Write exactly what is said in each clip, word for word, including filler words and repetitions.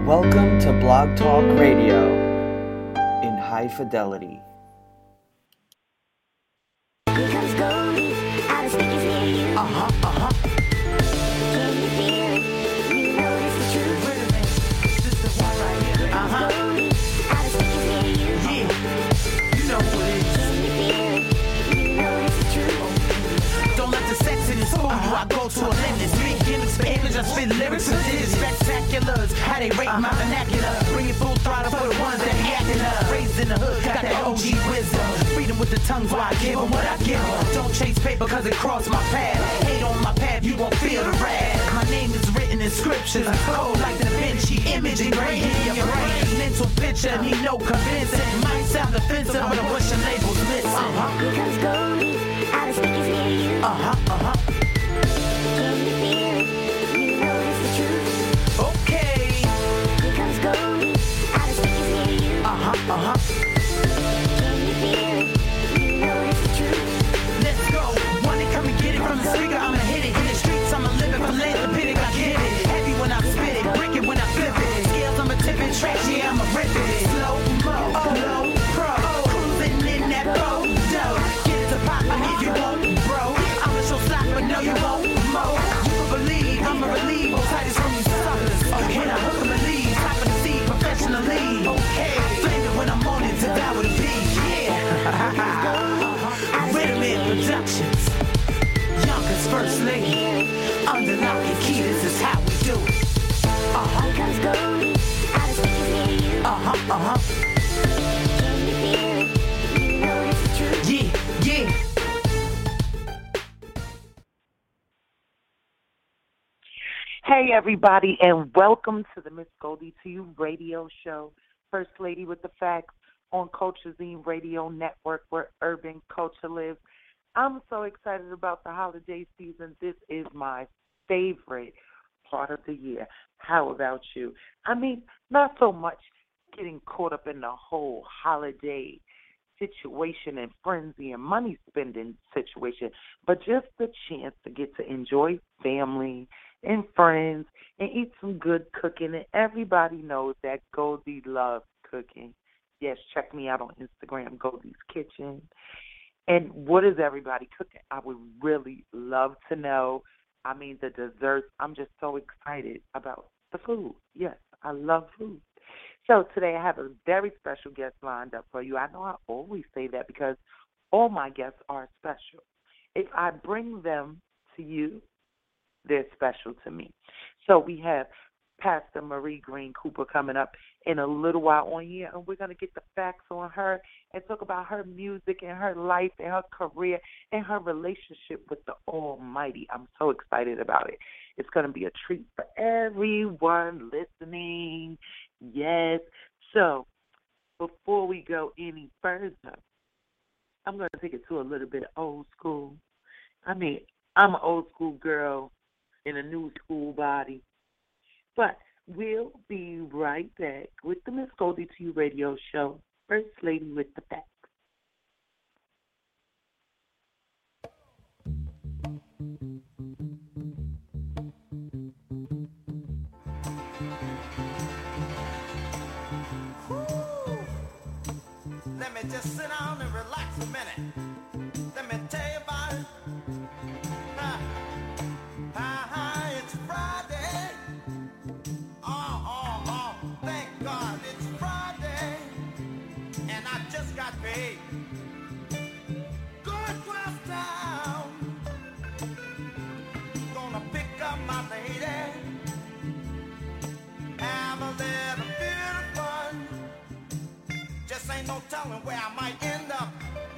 Welcome to Blog Talk Radio in high fidelity. Here comes Goldie, all the speakers near you. Uh-huh, uh-huh. Can you feel it? You know this is true. Wait a minute. This is the one right here. Uh-huh. Goldie, all the speakers near you. Yeah. You know who it is. Can you feel it? You know this is true. Don't let the sex in it fool you. I go to a limit. Speak gimmicks for English. I spit lyrics for this. Spectaculars. How they rate my vernacular. Bring it full throttle for the ones that be acting up. Raised in the hood. Got that O G wisdom. Freedom with the tongue, so I give them what I give them. Don't chase paper cause it crossed my path. Hate on my path, you won't feel the wrath. My name is written in scriptures. Cold like Da Vinci. Image engraved in your brain. Mental picture, need no convincing. Might sound offensive, but I wish your label's missing. Uh-huh. Here comes Goldie, all the speakers near you. Uh-huh, uh-huh. Can you feel it? You know this is true. Okay. Here comes Goldie, all the speakers near you. Uh-huh, uh-huh. Can you feel it? You know this is true. Let's go. Wanna come and get it from the speaker? I'ma hit it. In the streets, I'ma live it. Philanthropic, I get it. Heavy when I spit it. Brick it when I flip it. Scales, I'ma tip it. Trash, yeah, I'ma rip it. Slow mo, low pro. Cruising in that boat. Get it to pop if you won't, bro. I'ma show stock, but no, you won't, mo. You can believe, I'ma relieve. Both sides from you suckers. Okay, now hook 'em and leave. Top of the seat, professionally. Okay, flame it when I'm on it to die with a beat. Yeah. Rhythm Productions. Youngest first lady. Under lock and key, this is how we do it. Uh-huh. Here comes Goldie, all the speakers near you. Uh-huh, uh-huh. Can you feel it? You know this is true. Yeah, yeah. Hey, everybody, and welcome to the Miss Goldie to You radio show, First Lady with the Facts on Culture Zine Radio Network, where urban culture lives. I'm so excited about the holiday season. This is my favorite part of the year. How about you? I mean, not so much getting caught up in the whole holiday situation and frenzy and money spending situation, but just the chance to get to enjoy family and friends and eat some good cooking. And everybody knows that Goldie loves cooking. Yes, check me out on Instagram, Goldie's Kitchen. And what is everybody cooking? I would really love to know. I mean, the desserts, I'm just so excited about the food. Yes, I love food. So today I have a very special guest lined up for you. I know I always say that because all my guests are special. If I bring them to you, they're special to me. So we have Pastor Marie Green Cooper coming up in a little while on here, and we're going to get the facts on her and talk about her music and her life and her career and her relationship with the Almighty. I'm so excited about it. It's going to be a treat for everyone listening. Yes. So before we go any further, I'm going to take it to a little bit old school. I mean, I'm an old school girl in a new school body. But we'll be right back with the Miss Goldie to You radio show, First Lady with the Facts. Let me just sit down and relax a minute. Let me tell you about it. Ah, ah, ah, it's Friday. Oh, oh, oh, thank God it's Friday. And I just got paid. Going across town. Gonna pick up my lady. Have a little bit of fun. Just ain't no telling where I might end up.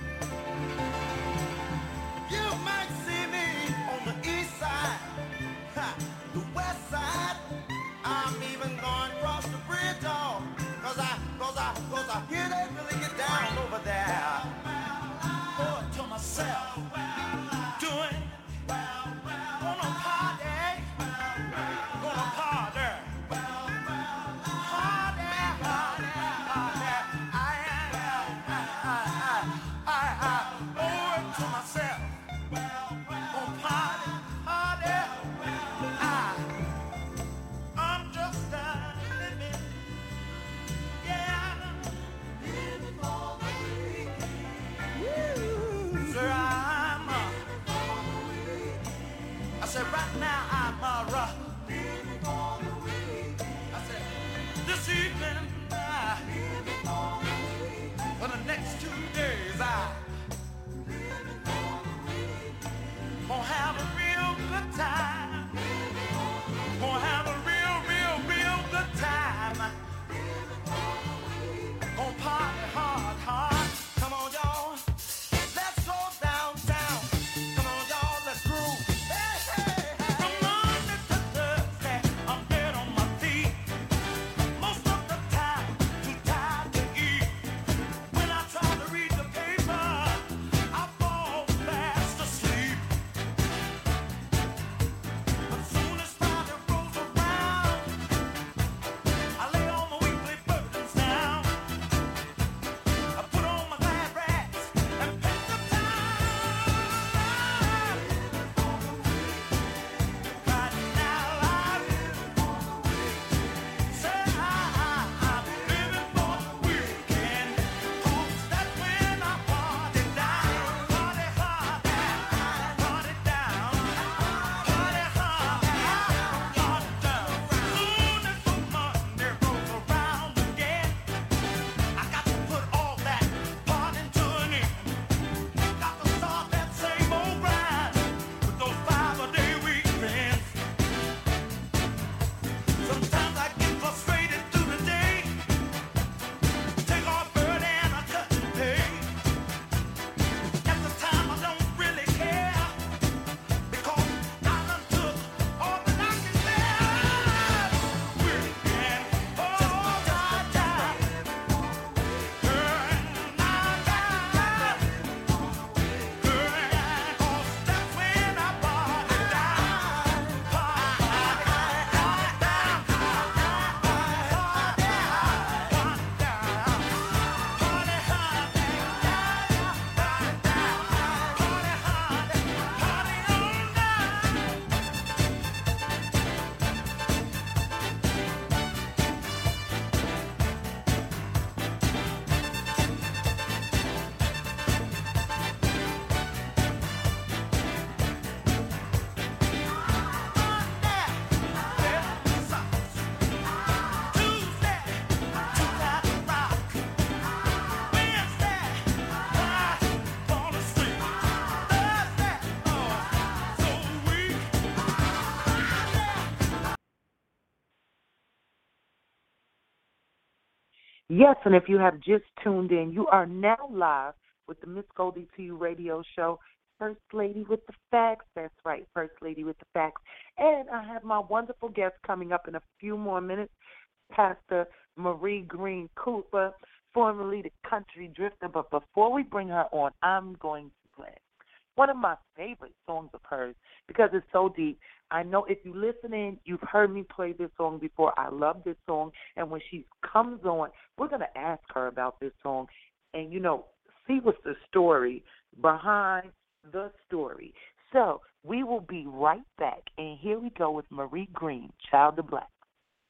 You might see me on the east side, ha, the west side. I'm even going across the bridge, oh, cause I, cause I, cause I hear they really get down over there. Oh, to myself, doing, gonna party, gonna party. I'm just a living Yes, and if you have just tuned in, you are now live with the Miss Goldie to You radio show, First Lady with the Facts. That's right, First Lady with the Facts. And I have my wonderful guest coming up in a few more minutes, Pastor Marie Green Cooper, formerly the Country Drifter. But before we bring her on, I'm going to play one of my favorite songs of hers because it's so deep. I know if you listen in, you've heard me play this song before. I love this song. And when she comes on, we're going to ask her about this song and, you know, see what's the story behind the story. So we will be right back. And here we go with Marie Green, Child of Black.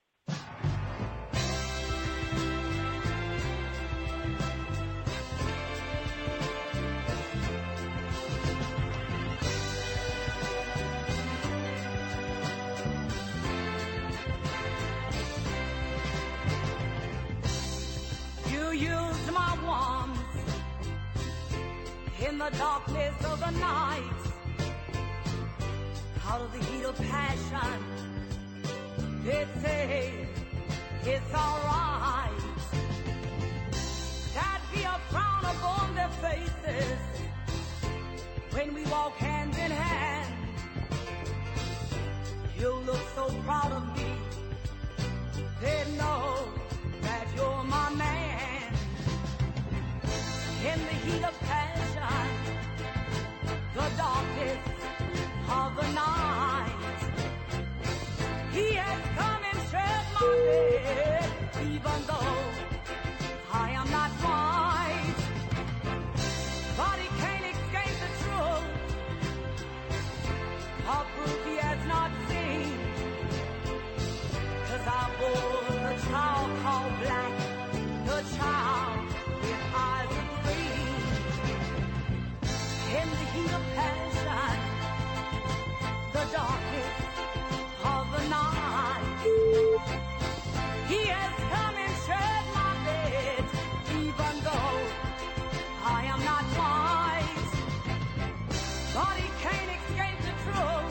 Use my warmth in the darkness of the night, out of the heat of passion. They say it's alright. That be a frown upon their faces when we walk hand in hand. You look so proud of me. They know that you're my man. In the heat of passion, the darkness of the night, he has come and shared my bed, even though I am not white. But he can't escape the truth, a proof he has not seen. 'Cause I bore the child called black, the child with eyes of green. In the heat of passion, the darkness of the night, he has come and shared my bed, even though I am not white. But he can't escape the truth,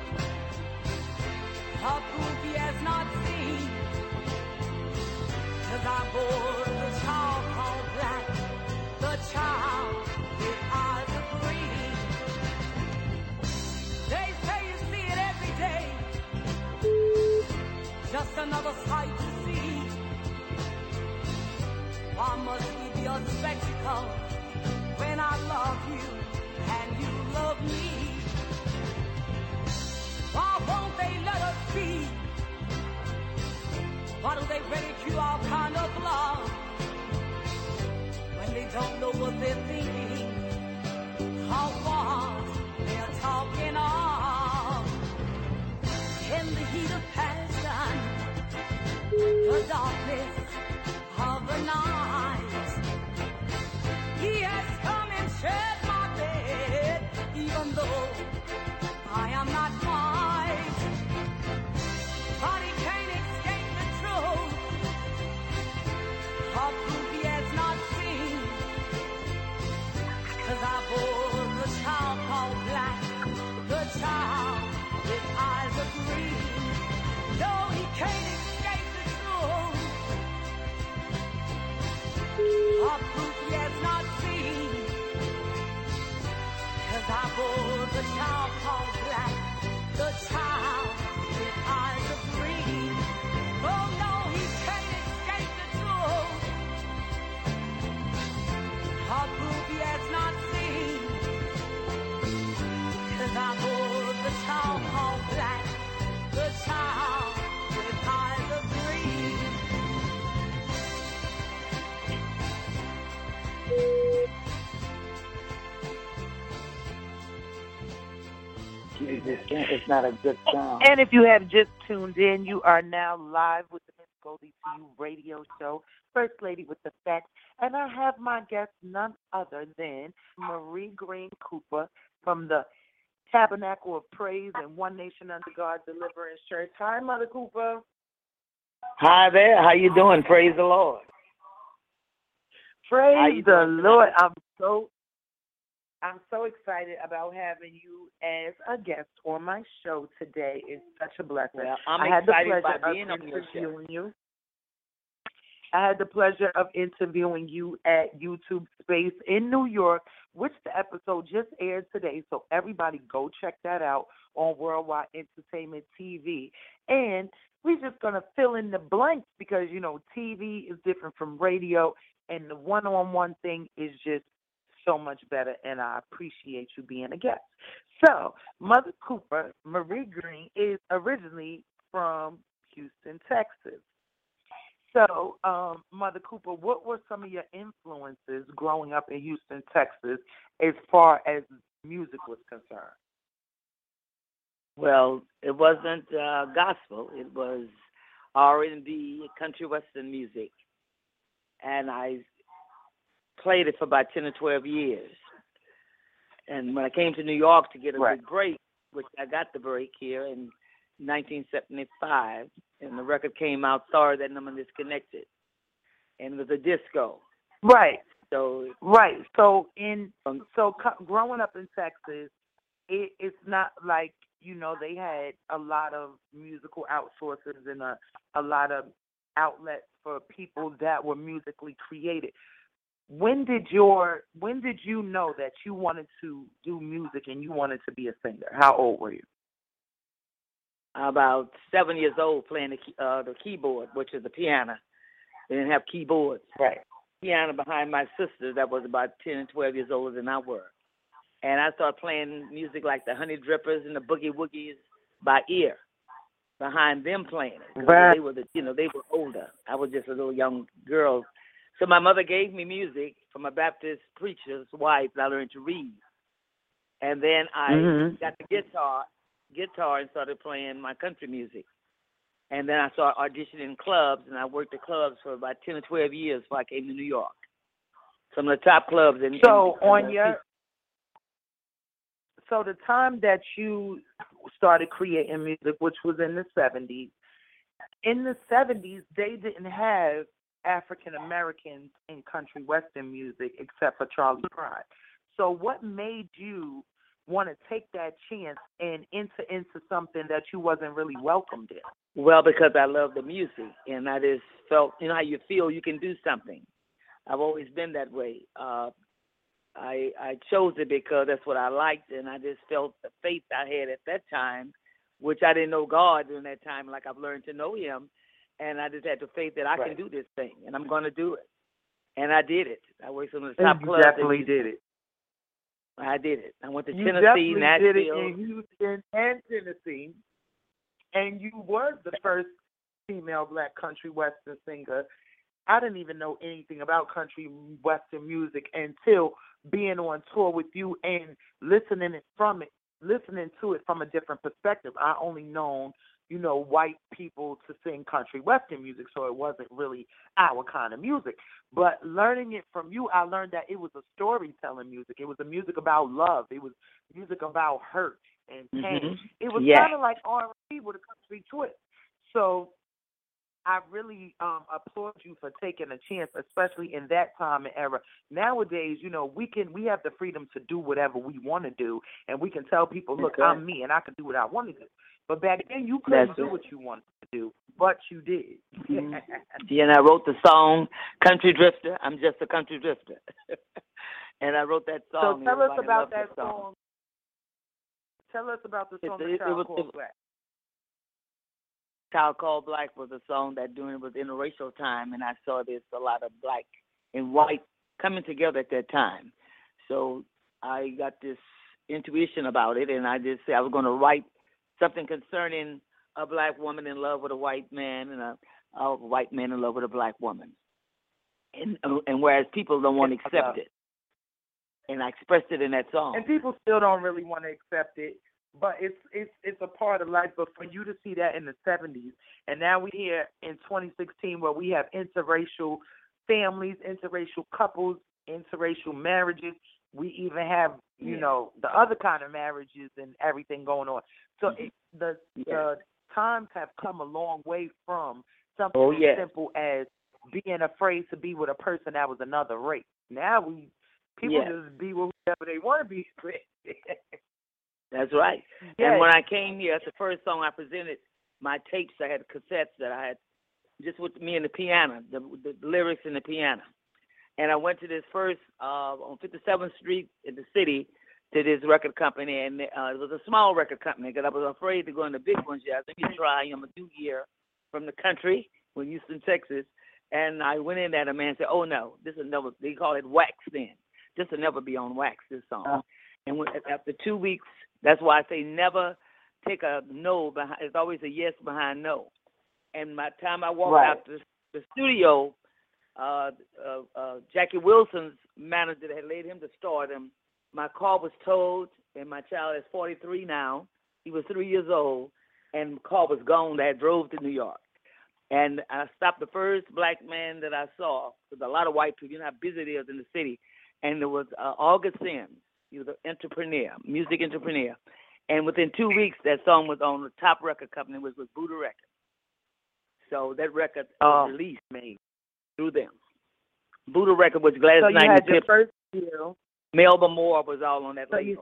a proof he has not seen. 'Cause I bore the child called black, the child with eyes of green. They say you see it every day, just another sight to see. Why must we be a spectacle when I love you and you love me? Why won't they let us be? Why do they ridicule our kind of love when they don't know what they're thinking, or what they're talking of? In the heat of passion, the darkness of the night, he has come and shared my bed, even though I am not white. But he can't escape the truth, a proof he has not seen. 'Cause I bore the child called black, the child with eyes of green. No, he can't escape the truth, a proof he has not seen. 'Cause I bore the child called black, the child with eyes of green. Oh no, he can't escape the truth, a proof he has not seen. 'Cause I bore the child called black, the child with eyes of green. Jesus, it's not a good sound. And if you have just tuned in, you are now live with the Miss Goldie to You radio show, First Lady with the Facts. And I have my guest none other than Marie Green Cooper from the Tabernacle of Praise and One Nation Under God Deliverance Church. Hi, Mother Cooper. Hi there. How you doing? Praise the Lord. Praise the Lord. I'm so I'm so excited about having you as a guest on my show today. It's such a blessing. Well, I'm I had the excited pleasure by being of on your show. interviewing you. I had the pleasure of interviewing you at YouTube Space in New York, which the episode just aired today. So everybody go check that out on Worldwide Entertainment T V. And we're just going to fill in the blanks because, you know, T V is different from radio, and the one-on-one thing is just so much better, and I appreciate you being a guest. So, Mother Cooper, Marie Green, is originally from Houston, Texas. So, um, Mother Cooper, what were some of your influences growing up in Houston, Texas, as far as music was concerned? Well, it wasn't uh, gospel. It was R and B, country western music. And I played it for about ten or twelve years. And when I came to New York to get a Right. big break, which I got the break here in nineteen seventy-five, and the record came out, Sorry That Number Disconnected. And it was a disco. Right. So, Right. So, in so co- growing up in Texas, it, it's not like, you know, they had a lot of musical outsourcers and a, a lot of outlets for people that were musically created. When did your when did you know that you wanted to do music and you wanted to be a singer? How old were you? about seven years old playing the, key, uh, the keyboard, which is the piano. They didn't have keyboards. Right. Piano behind my sister that was about ten and twelve years older than I were. And I started playing music like the Honey Drippers and the Boogie Woogies by ear, behind them playing it. 'Cause Right. They were the, you know, they were older. I was just a little young girl. So my mother gave me music from a Baptist preacher's wife that I learned to read. And then I Mhm. got the guitar, guitar and started playing my country music. And then I started auditioning in clubs, and I worked the clubs for about ten or twelve years before I came to New York. Some of the top clubs in So in, on uh, your so the time that you started creating music, which was in the seventies, in the seventies they didn't have African Americans in country western music except for Charlie Pride. So what made you want to take that chance and enter into something that you wasn't really welcomed in? Well, because I love the music, and I just felt, you know how you feel you can do something. I've always been that way. Uh, I I chose it because that's what I liked, and I just felt the faith I had at that time, which I didn't know God during that time, like I've learned to know Him, and I just had the faith that I Right. can do this thing, and I'm going to do it. And I did it. I worked some of the top You clubs. definitely did it. I did it. I went to You Tennessee, definitely Nashville. did it in Houston and Tennessee, and you were the first female black country western singer. I didn't even know anything about country western music until being on tour with you and listening it from it, listening to it from a different perspective. I only known, you know, white people to sing country western music, so it wasn't really our kind of music. But learning it from you, I learned that it was a storytelling music. It was a music about love. It was music about hurt and pain. Mhm. It was Yeah. kind of like R and B with a country twist. So I really um, applaud you for taking a chance, especially in that time and era. Nowadays, you know, we can we have the freedom to do whatever we want to do, and we can tell people, look, Okay. I'm me, and I can do what I want to do. But back then, you couldn't That's do it. what you wanted to do, but you did. Yeah, and I wrote the song "Country Drifter." I'm just a country drifter, and I wrote that So song. tell us Everybody about loved that song. Tell us about the It's- song it- "The it Child was- Called it- Black." "Child Called Black" was a song that during it was interracial time, and I saw there's a lot of black and white coming together at that time. So I got this intuition about it, and I just said I was going to write something concerning a black woman in love with a white man, and a, a white man in love with a black woman. And and whereas people don't want to accept it, and I expressed it in that song. And people still don't really want to accept it, but it's it's it's a part of life. But for you to see that in the seventies, and now we here in twenty sixteen where we have interracial families, interracial couples, interracial marriages. We even have, you Yeah. know, the other kind of marriages and everything going on. So Mhm. it, the Yeah. the times have come a long way from something Oh, as yes. simple as being afraid to be with a person that was another race. Now we people Yes. just be with whoever they want to be with. That's right. Yes. And when I came here, that's the first song I presented. My tapes, I had cassettes that I had just with me and the piano, the, the lyrics and the piano. And I went to this first uh, on fifty-seventh Street in the city to this record company, and uh, it was a small record company because I was afraid to go in the big ones. Yeah, let me try. I'm a new year from the country, from Houston, Texas, and I went in there, and the man said, "Oh no, this will never." They call it wax then. This will never be on wax. This song. Uh, and when, after two weeks, that's why I say never take a no behind. It's always a yes behind no. And by the time I walked right. out the, the studio, uh, uh, uh, Jackie Wilson's manager that had laid him to stardom. My car was towed, and my child is forty-three now. He was three years old, and the car was gone. I drove to New York. And I stopped the first black man that I saw. There's a lot of white people. You know how busy it is in the city. And there was uh, August Sims. He was an entrepreneur, music entrepreneur. And within two weeks, that song was on the top record company, which was Buddha Records. So that record was oh. released me through them. Buddha Record was Gladys So you Knight had and your Pip. first deal. Melba Moore was all on that so label. You,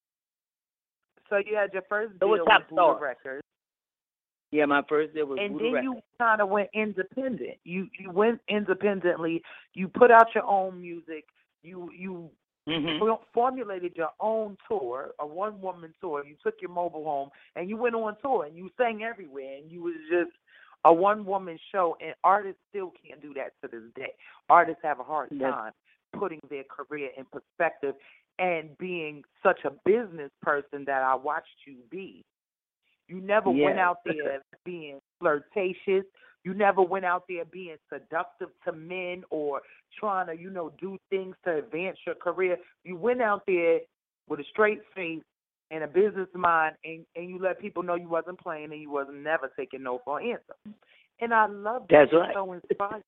so you had your first it deal was with top Buddha star. Records. Yeah, my first deal was and Buddha then Records. you kind of went independent. You you went independently. You put out your own music. You you mm-hmm. formulated your own tour, a one woman tour. You took your mobile home and you went on tour and you sang everywhere. And you was just a one woman show. And artists still can't do that to this day. Artists have a hard time putting their career in perspective and being such a business person that I watched you be. You never yes. went out there being flirtatious. You never went out there being seductive to men or trying to, you know, do things to advance your career. You went out there with a straight face and a business mind, and, and you let people know you wasn't playing and you wasn't never taking no for an answer. And I love that. That's It's right. so inspiring.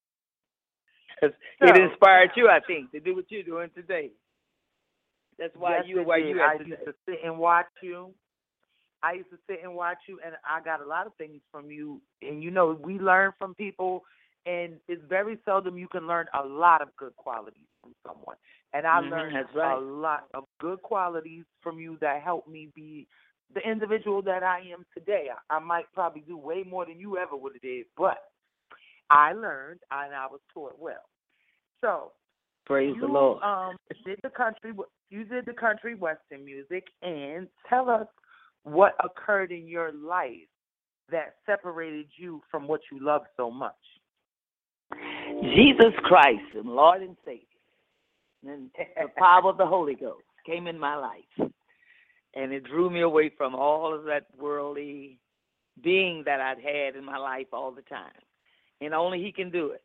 So, it inspired you, I think, to do what you're doing today. That's why yes, you are where did. you are I today. used to sit and watch you. I used to sit and watch you, and I got a lot of things from you. And, you know, we learn from people, and it's very seldom you can learn a lot of good qualities from someone. And I mm-hmm, learned that's right. a lot of good qualities from you that helped me be the individual that I am today. I, I might probably do way more than you ever would have did, but I learned, and I was taught well. So, praise you, the Lord. Um, did the country, you did the country western music, and tell us what occurred in your life that separated you from what you love so much. Jesus Christ, and Lord and Savior, and the power of the Holy Ghost came in my life, and it drew me away from all of that worldly being that I'd had in my life all the time, and only He can do it.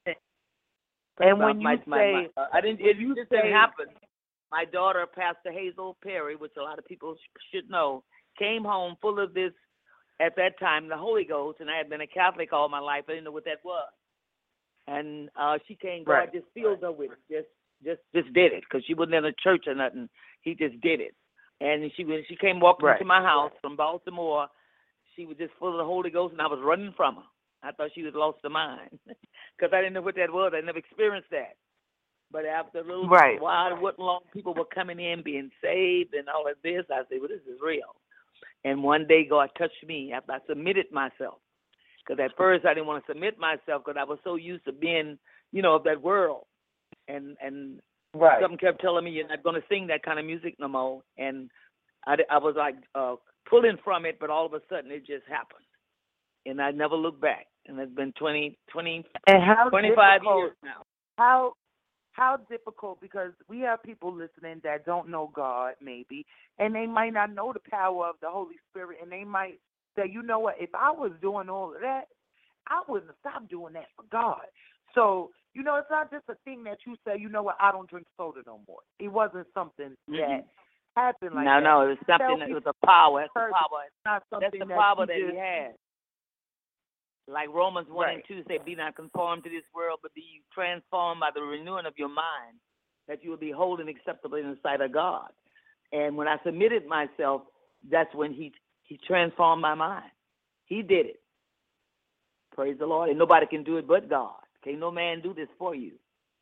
And when my, you my, say, my, uh, I didn't, it you just say, didn't happen. My daughter, Pastor Hazel Perry, which a lot of people sh- should know, came home full of this, at that time, the Holy Ghost, and I had been a Catholic all my life. I didn't know what that was. And uh, she came, God right. just filled her with it, just just just did it, because she wasn't in a church or nothing. He just did it. And she when she came walking right. into my house from Baltimore, she was just full of the Holy Ghost, and I was running from her. I thought she was lost her mind, because I didn't know what that was. I never experienced that. But after a little right. while, it wasn't long, people were coming in, being saved, and all of this. I said, well, this is real. And one day, God touched me after I submitted myself. Because at first, I didn't want to submit myself because I was so used to being, you know, of that world. And and right. something kept telling me, you're not going to sing that kind of music no more. And I, I was like uh, pulling from it, but all of a sudden, it just happened. And I never looked back. And it's been twenty, twenty, and how twenty-five years now. How how difficult, because we have people listening that don't know God, maybe, and they might not know the power of the Holy Spirit, and they might say, you know what, if I was doing all of that, I wouldn't have stopped doing that for God. So, you know, it's not just a thing that you say, you know what, I don't drink soda no more. It wasn't something mm-hmm. that happened like no, that. No, no, it was something that was a power. That's the power. It's not something That's the that power that just, he had. Like Romans one right. and two say, be not conformed to this world, but be transformed by the renewing of your mind, that you will be holy and acceptable in the sight of God. And when I submitted myself, that's when he he transformed my mind. He did it. Praise the Lord. And nobody can do it but God. Can't no man do this for you.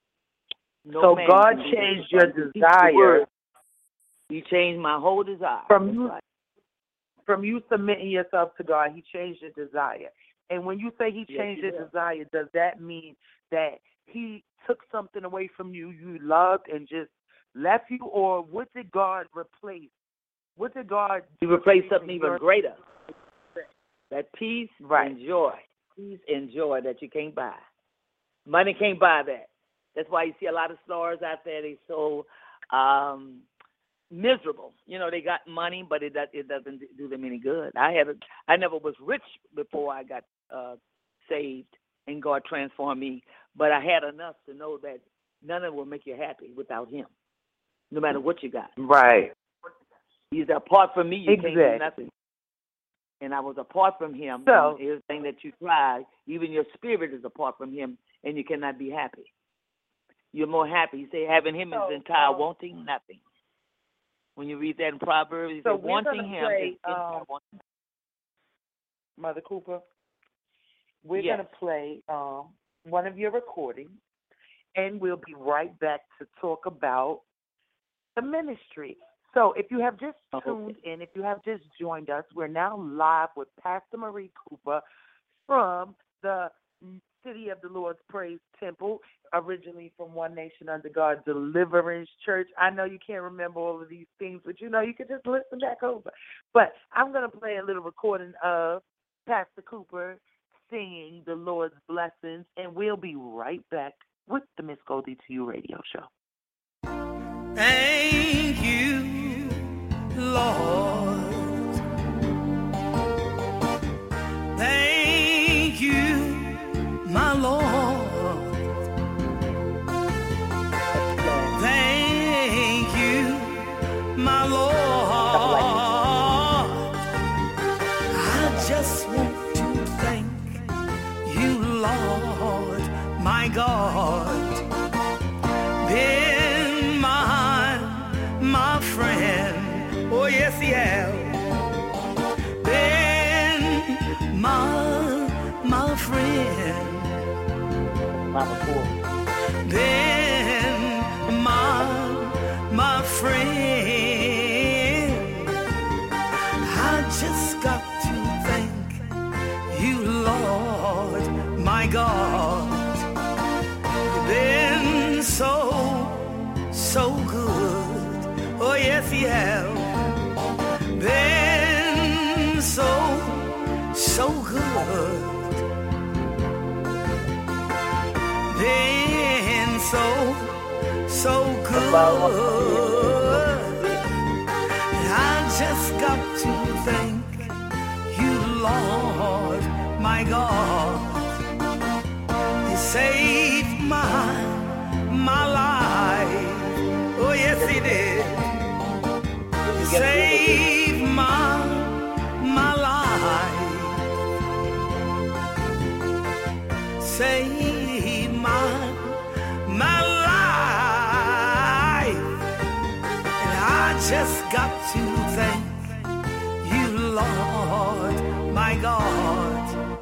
No so man God can changed do this. your desire. He changed my whole desire. From you, from you submitting yourself to God, he changed your desire. And when you say he Yes, changed he your will. desire, does that mean that he took something away from you you loved and just left you, or what did God replace? What did God He replaced replace something in even your- greater. That peace Right. and joy. Peace and joy that you can't buy. Money can't buy that. That's why you see a lot of stars out there. They so um, miserable. You know, they got money, but it does, it doesn't do them any good. I had a, I never was rich before I got uh, saved and God transformed me, but I had enough to know that none of it will make you happy without Him, no matter what you got. Right. He's apart from me, you Exactly. can't do nothing. And I was apart from Him. So- and everything that you try, even your spirit is apart from Him, and you cannot be happy. You're more happy. You say having Him So, is entire um, wanting nothing. When you read that in Proverbs, you So say we're wanting gonna Him play, is entire um, wanting. Mother Cooper, we're Yes. going to play um, one of your recordings, and we'll be right back to talk about the ministry. So if you have just Okay. tuned in, if you have just joined us, we're now live with Pastor Marie Cooper from the City of the Lord's Praise Temple, originally from One Nation Under God Deliverance Church. I know you can't remember all of these things, but you know you can just listen back over. But I'm going to play a little recording of Pastor Cooper singing the Lord's blessings, and we'll be right back with the Miss Goldie to You radio show. Thank you, Lord. Thank you, my Lord. Thank you, my Lord. I just want to thank you, Lord, my God. Been my, my friend. Oh, yes, he has. Been my, my friend. Mama Four. Been my, my friend. I just got to thank you, Lord, my God. You've been so, so good. Oh, yes, he has. Been so, so good. Been so, so good. I just got to thank you, Lord, my God. You saved my, my life. Oh, yes, he did. You saved my, my life. Saved my, my life. And I just got to thank you, Lord, my God.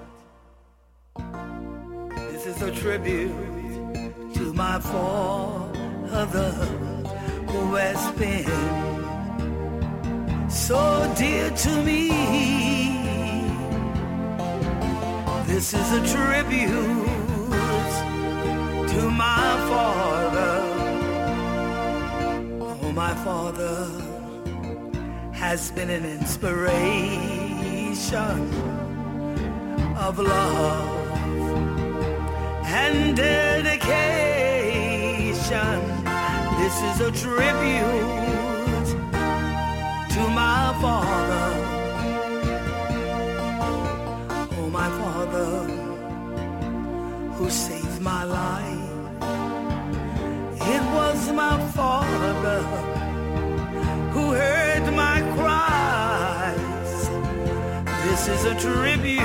This is a tribute to my father who has been so dear to me. This is a tribute to my father. Oh, my father has been an inspiration of love and dedication. This is a tribute to my father. Oh, my father who saved my life. It was my father who heard my cries. This is a tribute.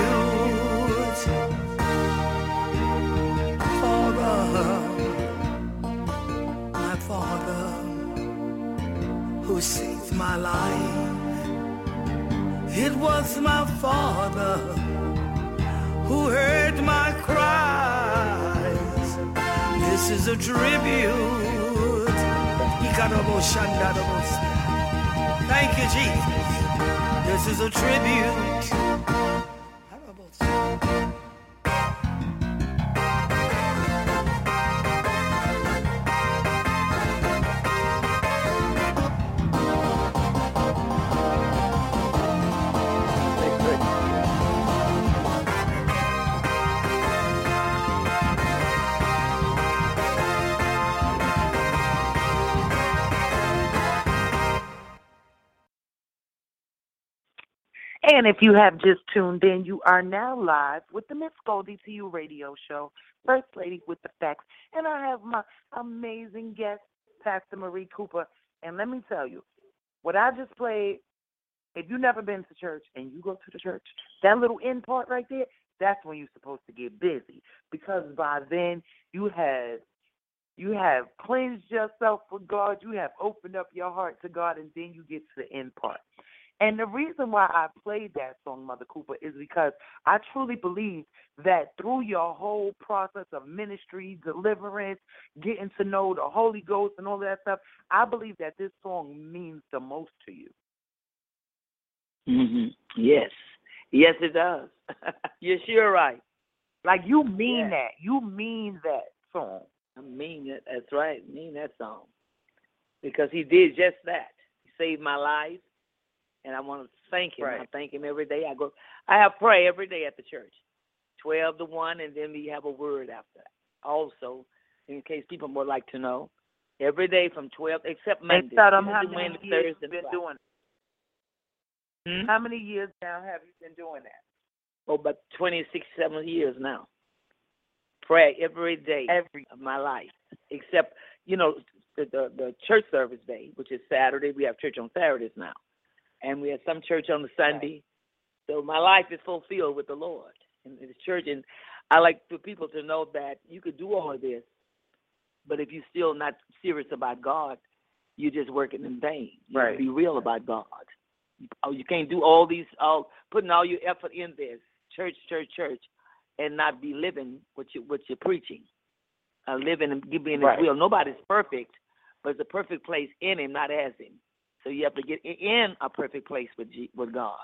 Father, my father who saved my life. It was my father who heard my cries. This is a tribute. Thank you, Jesus. This is a tribute And if you have just tuned in, you are now live with the Miss Goldie to You radio show, First Lady with the Facts. And I have my amazing guest, Pastor Marie Cooper. And let me tell you, what I just played, if you've never been to church and you go to the church, that little end part right there, that's when you're supposed to get busy. Because by then, you have you have cleansed yourself for God, you have opened up your heart to God, and then you get to the end part. And the reason why I played that song, Mother Cooper, is because I truly believe that through your whole process of ministry, deliverance, getting to know the Holy Ghost and all that stuff, I believe that this song means the most to you. Mm-hmm. Yes. Yes, it does. You're sure right. Like, you mean Yeah. that. You mean that song. I mean it. That's right. I mean that song. Because he did just that. He saved my life. And I want to thank him. Right. I thank him every day. I go. I have prayer every day at the church, twelve to one, and then we have a word after that. Also, in case people would like to know, every day from twelve, except Monday. And tell them how Tuesday, many Wednesday, years Thursday, you've been Friday. doing it. Hmm? How many years now have you been doing that? Oh, about twenty-six, seven years now. Pray every day Every of my life, except, you know, the, the, the church service day, which is Saturday. We have church on Saturdays now. And we have some church on the Sunday. So my life is fulfilled with the Lord in the church. And I like for people to know that you could do all of this, but if you're still not serious about God, you're just working in vain. You have Right. to be real about God. Oh, you can't do all these, all putting all your effort in this church, church, church, and not be living what you what you're preaching. Uh, living and being Right. His will. Nobody's perfect, but it's a perfect place in Him, not as Him. So you have to get in a perfect place with G, with God.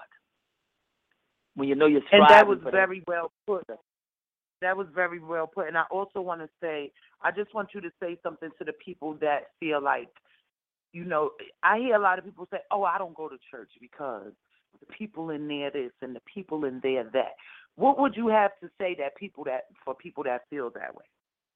When you know you're striving And that was for very well put. That was very well put. And I also want to say, I just want you to say something to the people that feel like, you know, I hear a lot of people say, oh, I don't go to church because the people in there this and the people in there that. What would you have to say that people that for people that feel that way?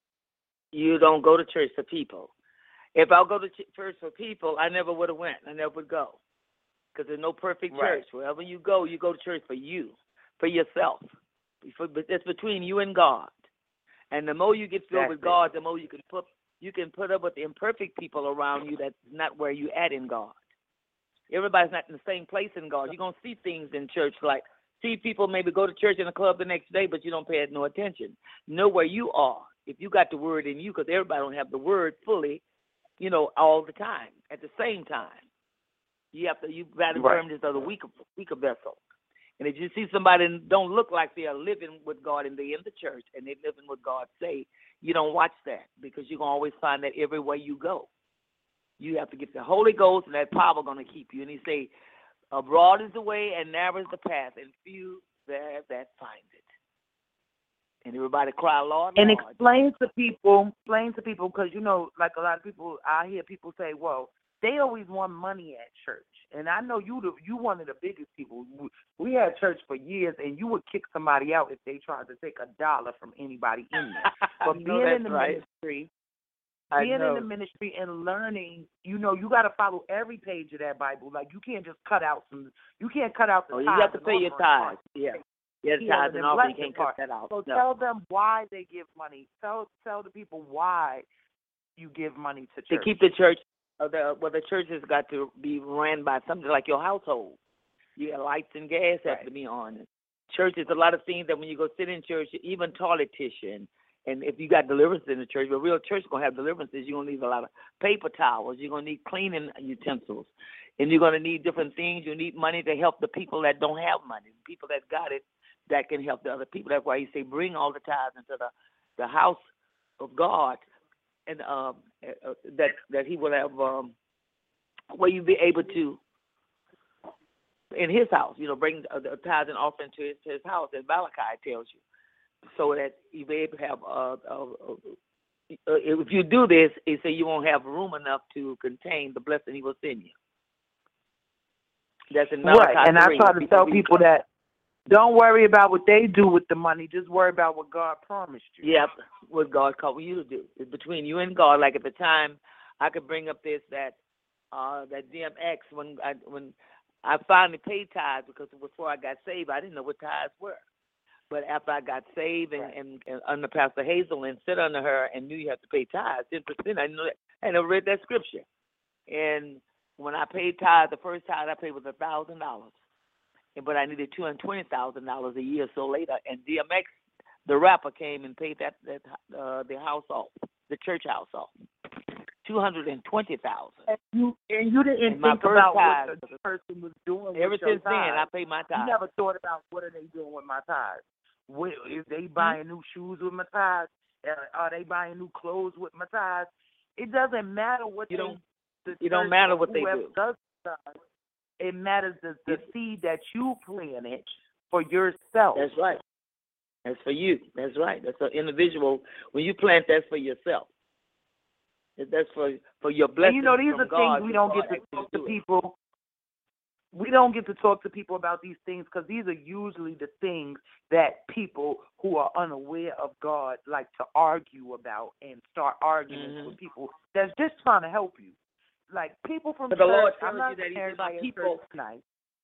You don't go to church for people. If I go to ch- church for people, I never would have went. I never would go. Because there's no perfect Right. church. Wherever you go, you go to church for you, for yourself. For, but it's between you and God. And the more you get filled That's with it. God, the more you can put you can put up with the imperfect people around you that's not where you at in God. Everybody's not in the same place in God. You're gonna see things in church like see people maybe go to church in a club the next day, but you don't pay it no attention. Know where you are. If you got the word in you, because everybody don't have the word fully, you know, all the time at the same time. You have to you got to Right. determine this other weaker weaker vessel. And if you see somebody that don't look like they are living with God and they in the church and they living what God say, you don't watch that because you're gonna always find that everywhere you go. You have to get the Holy Ghost and that power gonna keep you. And he say, uh, broad is the way and narrow is the path, and few there that find it. And everybody cry, Lord, And Lord. explain to people, explain to people, because, you know, like a lot of people, I hear people say, well, they always want money at church. And I know you the, you one of the biggest people. We- We had church for years, and you would kick somebody out if they tried to take a dollar from anybody in there. But No, being that's in the right. ministry, I being know. in the ministry and learning, you know, you got to follow every page of that Bible. Like, you can't just cut out some, you can't cut out the Oh, you tithes have to and pay your offering tithes. part. Yeah. Yeah, the Yeah, tithes the and offering, you blessing can't cut part. that out. So No. tell them why they give money. Tell tell the people why you give money to To church. keep the church, uh, the, well, the church has got to be ran by something like your household. You got lights and gas have Right. to be on. Church is a lot of things that when you go sit in church, even toilet tissue. And if you got deliverance in the church, but real church is going to have deliverances. You're going to need a lot of paper towels. You're going to need cleaning utensils. And you're going to need different things. You need money to help the people that don't have money. The people that got it, that can help the other people. That's why he say bring all the tithes into the, the house of God, and um, uh, that that he will have um, where you be able to in his house. You know, bring the, the tithes and offering to his, to his house, as Malachi tells you, so that you be able to have. Uh, uh, uh, if you do this, he say you won't have room enough to contain the blessing he will send you. That's in Malachi Right, and I three. try to People tell read- people that don't worry about what they do with the money. Just worry about what God promised you. Yep, what God called you to do. It's between you and God. Like at the time, I could bring up this that uh, that D M X when I when I finally paid tithes because before I got saved, I didn't know what tithes were. But after I got saved and, Right. and, and under Pastor Hazel and sit under her and knew you have to pay tithes, ten percent, I knew that. I never read that scripture. And when I paid tithes, the first tithe I paid was one thousand dollars. But I needed two hundred twenty thousand dollars a year or so later. And D M X, the rapper, came and paid that, that uh, the house off, the church house off. two hundred twenty thousand dollars. And you, and you didn't And my think first about tithe what the person was doing Ever with your since then, I tithes. paid my You tithes. never thought about what are they doing with my tithes. What, if they buying new shoes with my tithes? Uh, are they buying new clothes with my tithes? It doesn't matter what You they, don't- the it don't church matter or what they whoever do. does the tithes. It matters the, the It- seed that you planted for yourself. That's right. That's for you. That's right. That's an individual. When you plant, that's for yourself. That's for for your blessing. And you know, these from are God things we don't God get to has talk do to it. people. We don't get to talk to people about these things because these are usually the things that people who are unaware of God like to argue about and start arguments Mhm. with people that's just trying to help you. Like people from But the church, Lord I'm tells not you that saying He said, "My everybody in people." church is nice.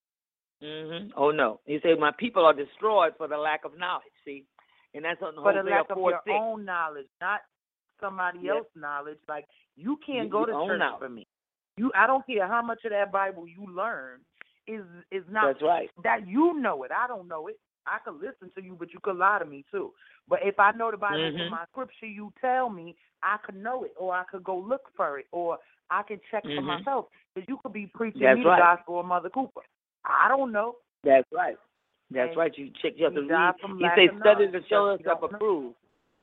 Mm-hmm. Oh no, He said, "My people are destroyed for the lack of knowledge." See, and that's on For the Hosea lack of four your six. own knowledge, not somebody Yes. else's knowledge. Like you can't You- go your to own church knowledge. for me. You, I don't care how much of that Bible you learn is is not That's right. that you know it. I don't know it. I could listen to you, but you could lie to me too. But if I know the Bible Mhm. from my scripture, you tell me, I could know it, or I could go look for it, or I can check for Mhm. myself. Because you could be preaching That's me right. the gospel of Mother Cooper. I don't know. That's right. That's And right. You check. You have to we die read. from He lack say, of "Study knowledge to show because we yourself don't know." approved."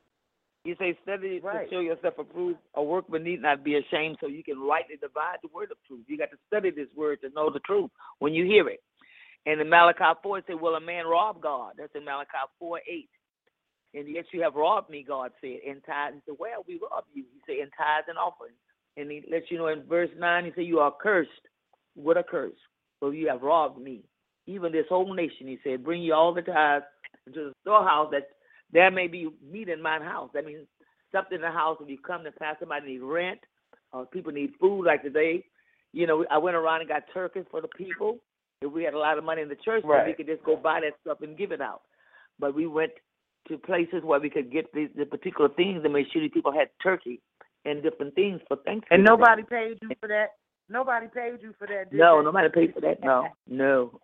He say, "Study Right. to show yourself approved. A workman need not be ashamed, so you can rightly divide the word of truth." You got to study this word to know the truth when you hear it. And in Malachi four, it say, "Will a man rob God?" That's in Malachi four eight. And yet you have robbed me, God said, in tithes. He said, "Well, we robbed you." He said, "In tithes and offerings." And he lets you know in verse nine, he said, "You are cursed with a curse, so you have robbed me. Even this whole nation," he said, "bring you all the tithes into the storehouse, that there may be meat in mine house." That means something in the house. When you come to pass, somebody need rent, or people need food. Like today, you know, I went around and got turkeys for the people. If we had a lot of money in the church, then we Right. could just go buy that stuff and give it out. But we went to places where we could get these the particular things and make sure the people had turkey and different things for Thanksgiving. And nobody paid you for that. Nobody paid you for that. Did No, they? nobody paid for that. No, no.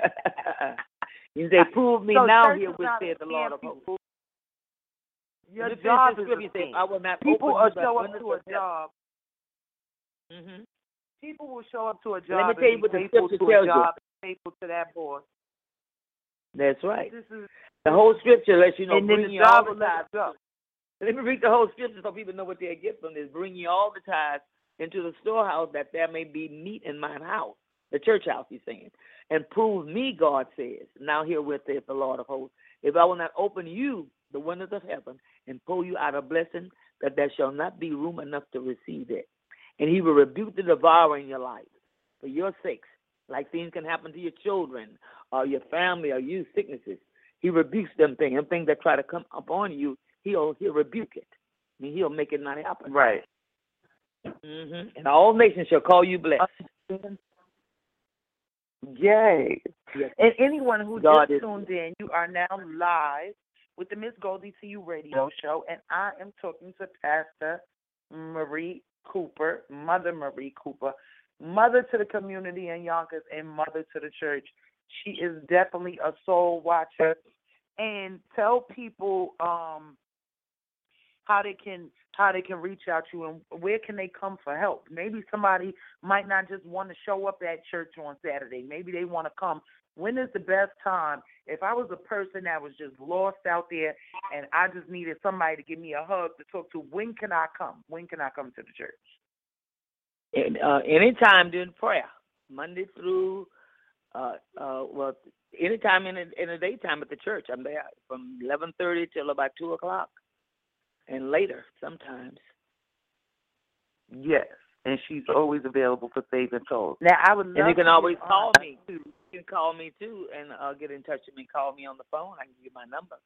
You say, "Prove me So now church here, is which not said the a Lord scam, of hosts." people. Your This is job the is scripture. a He said, scam. "I will not People open will the show up windows to a of heaven." job. Mm-hmm. People will show up to a Let job me tell you and what be the faithful scripture to a tells you. job, and faithful to that boss. That's right. This is, The whole scripture lets you know, and then bring the you all job the will let tithes. you go. Let me read the whole scripture so people know what they get from this. "Bring ye all the tithes into the storehouse, that there may be meat in mine house." The church house, he's saying. "And prove me," God says. Now herewith saith the Lord of hosts, "if I will not open you the windows of heaven and pour you out a blessing, that there shall not be room enough to receive it. And he will rebuke the devourer in your life for your sakes." Like things can happen to your children or your family or you, sicknesses. He rebukes them things, them things that try to come upon you. He'll he'll rebuke it. I mean, he'll make it not happen. Right. Mm-hmm. And all nations shall call you blessed. Yay. Yes. And anyone who God just is- tuned in, you are now live with the Miss Goldie to You radio show, and I am talking to Pastor Marie Cooper, Mother Marie Cooper, mother to the community in Yonkers and mother to the church. She is definitely a soul watcher. And tell people um, how they can how they can reach out to you and where can they come for help. Maybe somebody might not just want to show up at church on Saturday. Maybe they want to come. When is the best time? If I was a person that was just lost out there and I just needed somebody to give me a hug to talk to, when can I come? When can I come to the church? And, uh, anytime during prayer, Monday through, uh, uh, well, anytime in the, in the daytime at the church. I'm there from eleven thirty till about two o'clock, and later sometimes. Yes, and she's always available for saving souls. Now, I would love And you can to always get call on. me too. You can call me too, and uh, get in touch with me. Call me on the phone. I can give you my number,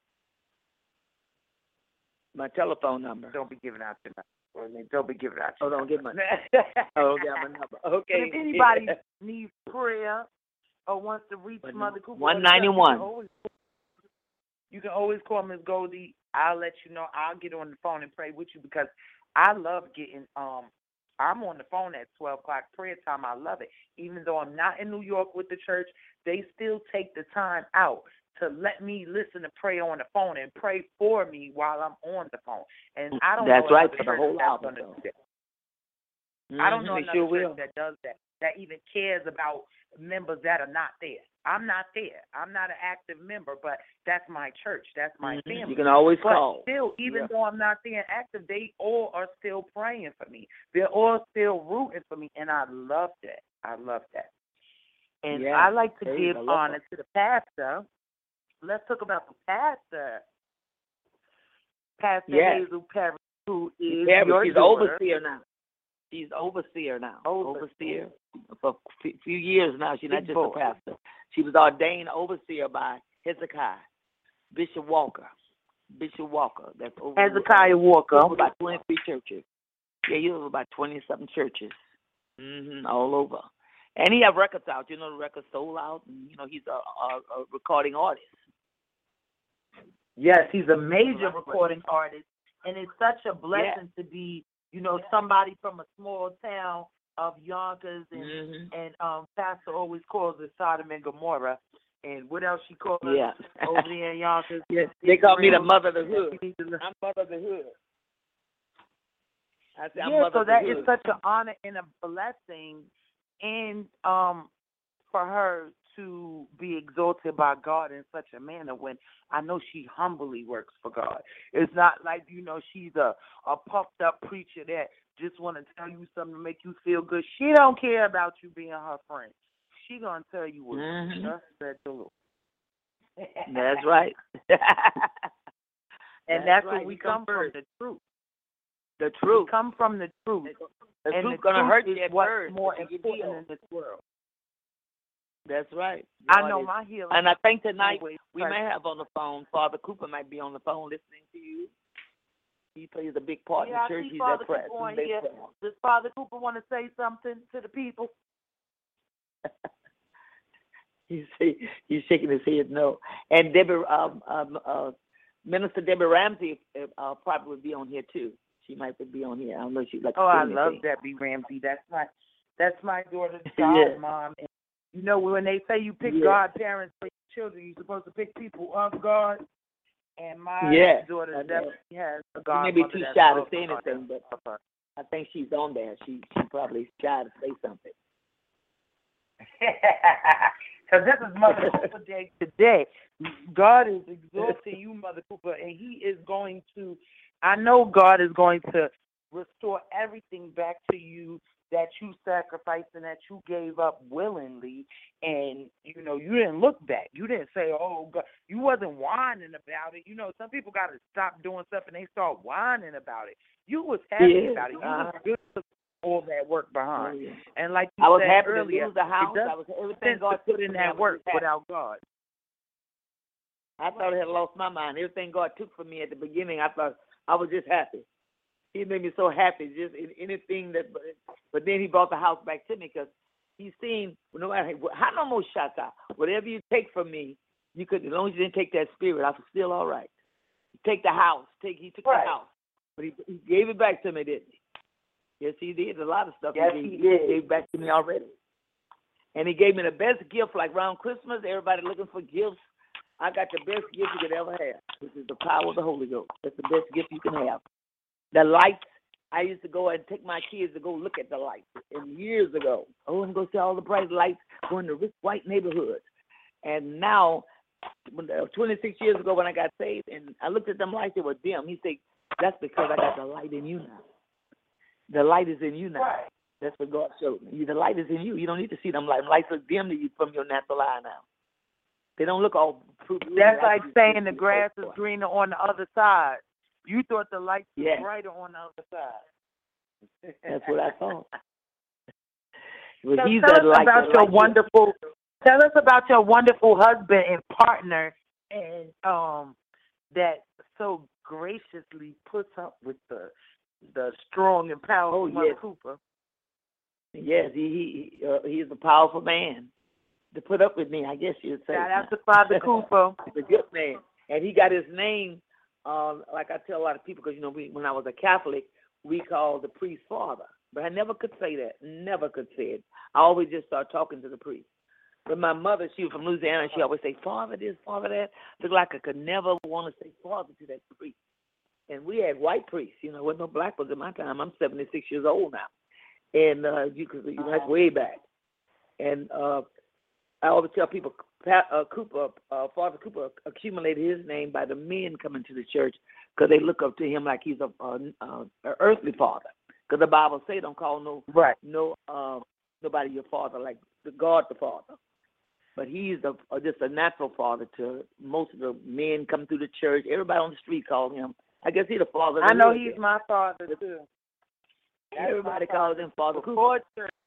my telephone number. Don't be giving out your number. Don't be giving out Oh, your don't give my. number. Oh, yeah, my number. Okay. But if anybody needs prayer, or wants to reach But Mother Cooper, one ninety-one. You can always, you can always call Miss Goldie. I'll let you know. I'll get on the phone and pray with you because I love getting. Um, I'm on the phone at twelve o'clock prayer time. I love it. Even though I'm not in New York with the church, they still take the time out to let me listen to pray on the phone and pray for me while I'm on the phone. And I don't That's know right, another for the church whole that's album, gonna though. do that. Mm-hmm. I don't know They another sure church will. that does that, that even cares about members that are not there. I'm not there. I'm not an active member, but that's my church. That's my Mm-hmm. family. You can always but call. still, even Yeah. though I'm not there active, they all are still praying for me. They're all still rooting for me, and I love that. I love that. And Yeah. I like to Hey, give I love honor to the pastor. Let's talk about the pastor. Pastor Yes. Hazel Perry, who is Yeah, your she's daughter. overseer now. She's overseer now. Overseer. Overseer. For a few years now. She's not Big just boy. a pastor. She was ordained overseer by Hezekiah, Bishop Walker. Bishop Walker. That's over Hezekiah Walker. over about twenty-three churches. Yeah, he was about twenty-something churches. Mm-hmm, all over. And he have records out. You know, the records sold out. And, you know, he's a, a, a recording artist. Yes, he's a major recording artist, and it's such a blessing Yeah. to be, you know, somebody from a small town of Yonkers, and Mm-hmm. and um, Pastor always calls it Sodom and Gomorrah, and what else she calls it Yeah. over there in Yonkers? Yes, they call me the Israel. mother of the hood. I'm mother of the hood. I say I'm Yeah, mother so of the that hood. is such an honor and a blessing, and um, for her to be exalted by God in such a manner when I know she humbly works for God. It's not like, you know, she's a, a puffed up preacher that just want to tell you something to make you feel good. She don't care about you being her friend. She gonna tell you what Mhm. thus said the Lord. That's right. And that's right. where we You come from, first. the truth. The We truth. come from the truth. The and truth the gonna truth hurt is you at what's first. more but you important heal. in this world. That's right. I God know is- my healing. And I think tonight always we may present. have on the phone, Father Cooper might be on the phone listening to you. He plays a big part Yeah, I in the church. see He's Father at press. Cooper on He's here. at press. Does Father Cooper want to say something to the people? he's he's shaking his head no. And Debbie, um, um, uh, Minister Debbie Ramsey, uh, probably would be on here too. She might be on here. I don't know if she'd like to Oh, say I anything. love Debbie Ramsey. That's my that's my daughter's Yeah. godmom. And you know, when they say you pick Yeah. godparents for your children, you're supposed to pick people of God. And my Yeah. daughter I know. definitely has a She may godmother be too that's shy to of say God. anything, but I think she's on there. She she probably shy to say something. Because this is Mother Cooper Day today. God is exalting you, Mother Cooper, and He is going to, I know God is going to restore everything back to you that you sacrificed and that you gave up willingly. And, you know, you didn't look back. You didn't say, oh, God. You wasn't whining about it. You know, some people got to stop doing stuff and they start whining about it. You was happy Yeah. about it. You Uh-huh. was good for all that work behind. Yeah. And like you I was said happy earlier, to lose the house. it I was doesn't everything sense God to took put in from me, I that was work just happy. without God. I thought I had lost my mind. Everything God took from me at the beginning, I thought I was just happy. He made me so happy, just in anything that. But, but then He brought the house back to me because He's seen no matter how no more shots out. Whatever you take from me, you could as long as you didn't take that spirit, I was still all right. Take the house, take He took Right. the house, but he, he gave it back to me, didn't He? Yes, He did. A lot of stuff Yes, he, he gave, did. he gave back to me already. And He gave me the best gift, like around Christmas. Everybody looking for gifts. I got the best gift you could ever have, which is the power of the Holy Ghost. That's the best gift you can have. The lights. I used to go and take my kids to go look at the lights. And years ago, oh, I'm going to see all the bright lights going to rich white neighborhoods. And now, twenty-six years ago when I got saved, and I looked at them lights, they were dim. He said, that's because I got the light in you now. The light is in you now. Right. That's what God showed me. The light is in you. You don't need to see them lights. Lights look dim to you from your natural eye now. They don't look all blue. That's like saying the grass is greener on the other side. You thought the lights Yeah. were brighter on the other side. That's what I thought. Well, So he's tell that us light, about that your light. wonderful. Tell us about your wonderful husband and partner, and um, that so graciously puts up with the the strong and powerful Oh, Mother yes. Cooper. Yes, he he uh, he is a powerful man. to put up with me, I guess you'd say. Shout out to Father Cooper. The good man. And he got his name, um, like I tell a lot of people, because, you know, we, when I was a Catholic, we called the priest father. But I never could say that. Never could say it. I always just start talking to the priest. But my mother, she was from Louisiana, and she always say, Father this, Father that. Looked like I could never want to say Father to that priest. And we had white priests. You know, there wasn't no black ones at my time. I'm seventy-six years old now. And uh, you could, you know, that's way back. And uh, I always tell people, uh, Cooper, uh, Father Cooper accumulated his name by the men coming to the church because they look up to him like he's a, a, a, a earthly father. Because the Bible say don't call no right. no uh, nobody your father, like the God the Father. But he's a, a, just a natural father to most of the men come through the church. Everybody on the street call him. I guess he's the father. I know he's my father too. Everybody calls him Father Cooper.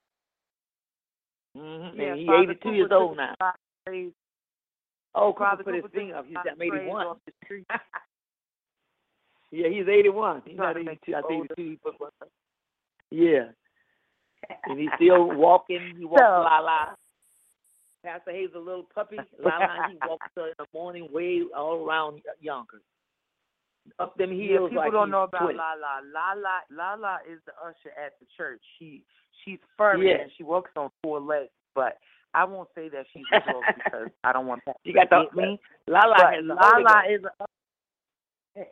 Mm-hmm. Yeah, and he's Father eighty-two Cooper years old now. Praise. Oh, Cooper Father put his Cooper finger up. He's took at eighty-one. off the street. Yeah, he's eighty-one. He's not Trying to make eighty-two. I you think older. eighty-two. He put one. Yeah. And he's still walking. He walks So- la la. Pastor Hayes, a little puppy. La la. He walks her in the morning, way all around Yonkers. Up them Yeah, hills people like don't he's know about twenty. La La. La La La La is the usher at the church. She she's furry Yeah. and she walks on four legs, but I won't say that she's a dog because I don't want that You to got the get me. La La. But has the La Holy La Ghost. is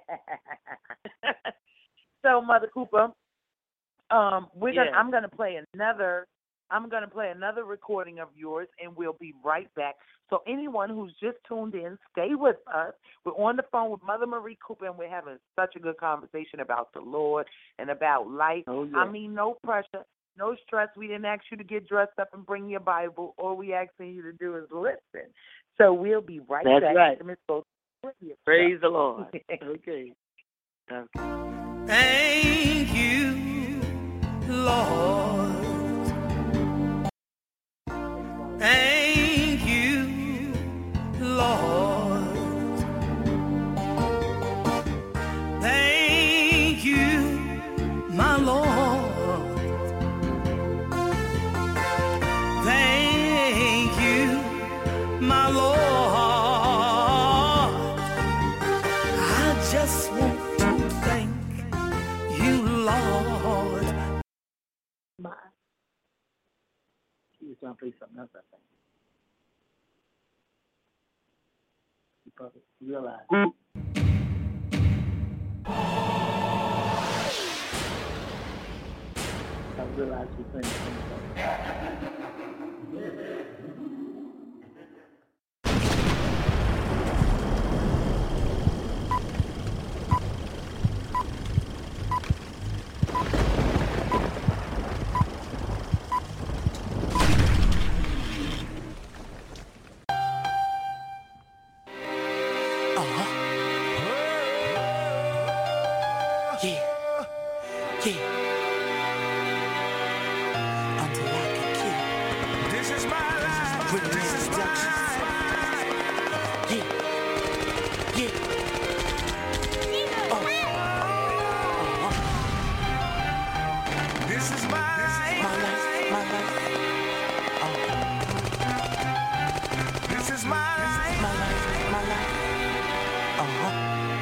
a So Mother Cooper, um, we're gonna Yeah. I'm gonna play another I'm gonna play another recording of yours and we'll be right back. So anyone who's just tuned in, stay with us. We're on the phone with Mother Marie Cooper and we're having such a good conversation about the Lord and about life. Oh, yeah. I mean, no pressure, no stress. We didn't ask you to get dressed up and bring your Bible. All we asking you to do is listen. So we'll be right That's back. right. to Miss Gold- Praise the Lord. Okay. Okay. Thank you, Lord. Thank you, Lord. Thank you, my Lord. Thank you, my Lord. I just want to thank you, Lord. My. She was trying to play something else, I think. You probably realize. I realized she's playing something. Yeah, yeah. Until I can kill. This is my life. This is my life. Yeah, yeah. Oh. Uh-huh. This is my life. My life. My life. Oh. This is my life. My life. My life. Uh-huh.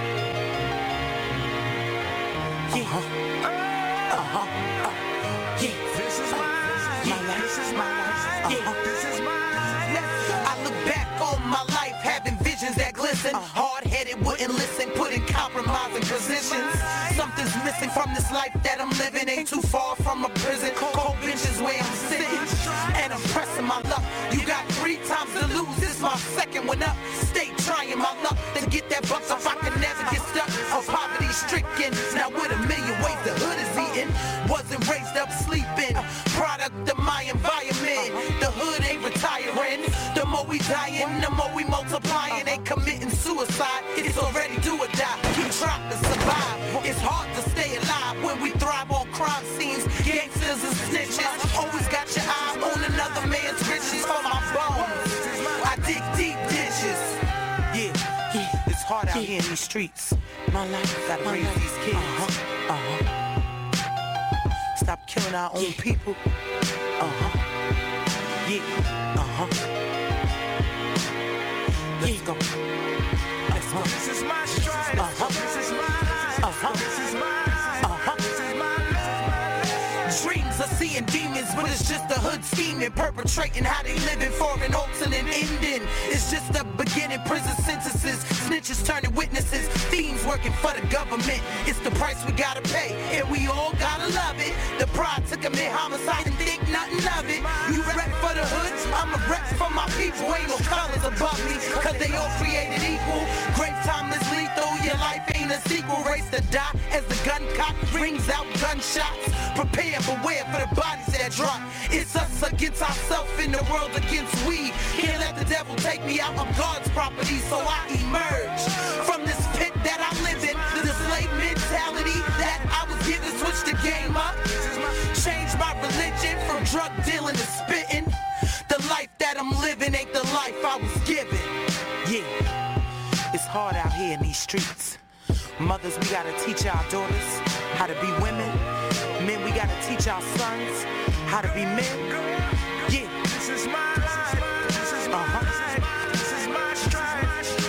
Yeah. Uh-huh. Uh-huh. Uh, yeah. This is my life. My life. This is my life. Yeah. This is my life. I look back on my life having visions that glisten. Uh-huh. Hard-headed, wouldn't listen, put in compromising positions. Something's missing from this life that I'm living. Ain't too far from a prison. Cold benches where I'm sitting. And I'm pressing my luck. You got three times to lose. This my second one up. Stay trying my luck to get that buck so I can never get stuck. I'm poverty stricken. Now with a million ways the hood is eating. Wasn't raised up sleeping. Product of my environment. The hood ain't retiring. The more we dying, the more we multiplying. Ain't committing suicide. It's already do or die. Keep trying to survive. It's hard to stay alive when we thrive on crime scenes. Gangsters and snitches. Always got your eye on another man's riches for my bones. I dig deep dishes. Yeah, yeah. It's hard out here in these streets. My life, gotta raise these kids. Uh-huh, uh-huh. Stop killing our own people. Uh-huh. Yeah, uh-huh. Let's go. Let's go. This is my stride. Uh-huh. This is my life. Uh-huh. This is my life. Uh-huh. This is my life. Dreams of seeing demons, but it's just the hood scheming, perpetrating how they living for an alternate ending. It's just the beginning. Prison sentences, snitches turning witnesses, thieves working for the government. It's the price we gotta pay, and we all gotta love it. The pride took commit homicide and think nothing of it. You rep for the hood, I'm a rep for my people. Ain't no colors above me, cause they all created equal. Great time is lethal, your life ain't a sequel. Race to die as the gun cock rings out gunshots. Prepare, beware for the bodies that drop. It's us against ourselves in the world against we. Can't let the devil take me out of God's property, so I emerge from this pit that I live in. The slave mentality that I was given, switch the game up. Change my religion from drug dealing to spitting. The life that I'm living ain't the life I was given. Yeah, it's hard out here in these streets. Mothers, we gotta teach our daughters how to be women. Men, we gotta teach our sons how to be men. Yeah, this is my life. This is my uh-huh. This is my stride.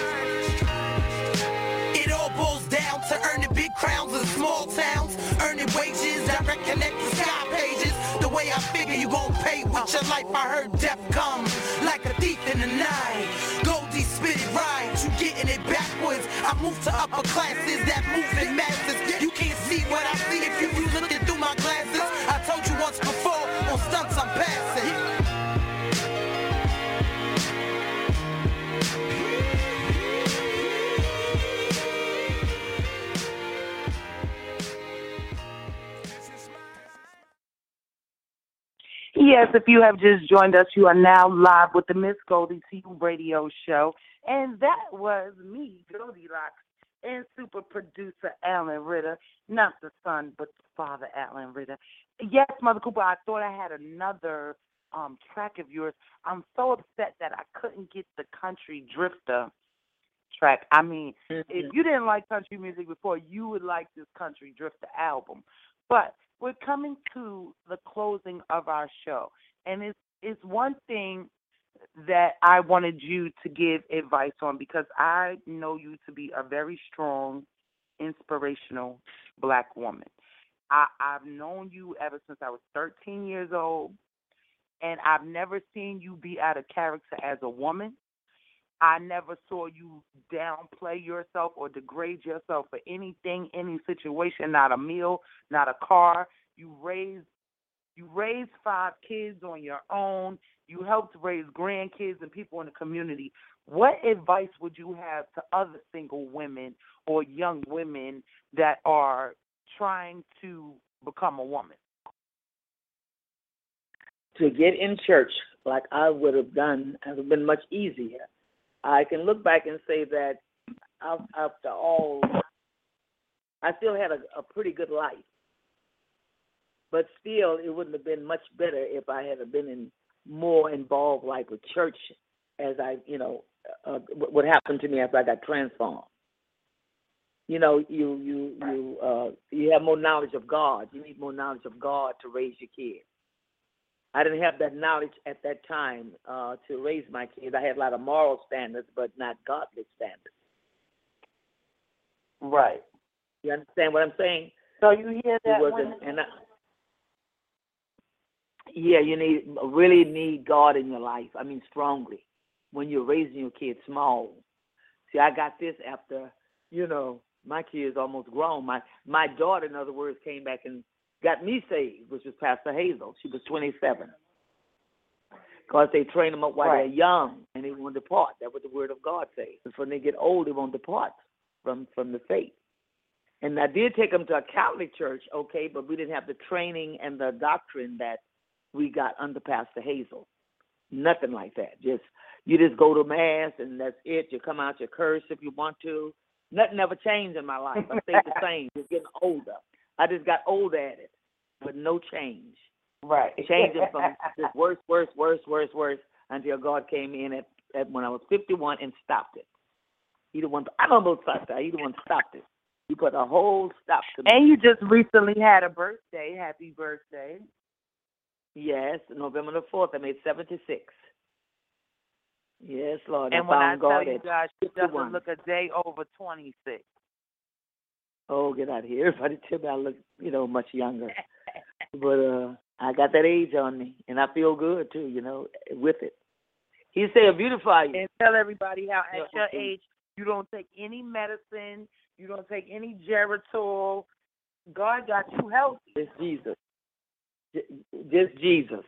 It all boils down to earning big crowns in small towns, earning wages, direct connect to sky pages. The way I figure you gon' pay with your life, I heard death come like a thief in the night. Goldie spit it right, you getting it backwards. I move to upper classes that move in masses. You can't see what I see if you, you looking through my glasses. I told you once before, on stunts I'm passing. Yes, if you have just joined us, you are now live with the Miss Goldie T U radio show. And that was me, Goldilocks, and super producer Alan Ritter. Not the son, but the father, Alan Ritter. Yes, Mother Cooper, I thought I had another um, track of yours. I'm so upset that I couldn't get the Country Drifter track. I mean, mm-hmm. if you didn't like country music before, you would like this Country Drifter album. But we're coming to the closing of our show, and it's it's one thing that I wanted you to give advice on, because I know you to be a very strong, inspirational black woman. I, I've known you ever since I was thirteen years old, and I've never seen you be out of character as a woman. I never saw you downplay yourself or degrade yourself for anything, any situation, not a meal, not a car. You raised you raised five kids on your own. You helped raise grandkids and people in the community. What advice would you have to other single women or young women that are trying to become a woman? To get in church like I would have done has been much easier. I can look back and say that after all, I still had a, a pretty good life. But still, it wouldn't have been much better if I had been in more involved, like with church, as I, you know, uh, what happened to me after I got transformed. You know, you you you uh, you have more knowledge of God. You need more knowledge of God to raise your kids. I didn't have that knowledge at that time uh, to raise my kids. I had a lot of moral standards, but not godly standards. Right. You understand what I'm saying? So you hear that? It wasn't, and I, yeah, you need really need God in your life. I mean, strongly when you're raising your kids small. See, I got this after, you know, my kids almost grown. My my daughter, in other words, came back and got me saved, which was Pastor Hazel. She was twenty-seven. Because they train them up while right. they're young and they won't depart. That's what the Word of God says. And when they get old, they won't depart from, from the faith. And I did take them to a Catholic church, okay, but we didn't have the training and the doctrine that we got under Pastor Hazel. Nothing like that. Just you just go to Mass and that's it. You come out, you curse if you want to. Nothing ever changed in my life. I stayed the same. Just getting older. I just got older at it, but no change. Right. Changing from just worse, worse, worse, worse, worse, until God came in at, at when I was fifty-one and stopped it. He the one, I don't know stop that. He the one stopped it. He put a whole stop to me. And you just recently had a birthday. Happy birthday. Yes, November the fourth. I made seventy-six. Yes, Lord. And I when I found tell God you at guys, she doesn't fifty-one. look a day over twenty-six. Oh, get out of here. Everybody tell me I look, you know, much younger. But uh, I got that age on me, and I feel good, too, you know, with it. He said, beautify you. And tell everybody how at Yeah, your age, you don't take any medicine, you don't take any Geritol. God got you healthy. Just Jesus. J- Just Jesus.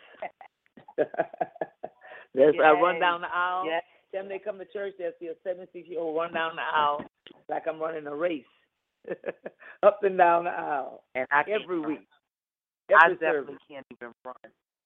That's I run Yes, down the aisle. yes. Them they come to church, they'll see a seventy-six-year-old run down the aisle like I'm running a race. Up and down the aisle. And I can't Every run. week. I Every definitely service. can't even run.